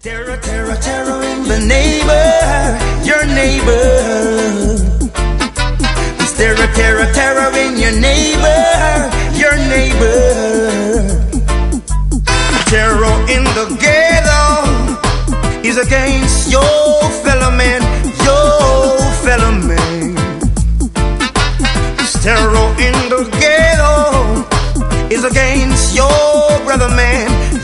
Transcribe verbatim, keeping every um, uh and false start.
Terror, terror, terror in the neighbor, your neighbor. There's terror, terror, terror in your neighbor, your neighbor. Terror in the ghetto is against your fellow man, your fellow man. There's terror in the ghetto is against your brother man,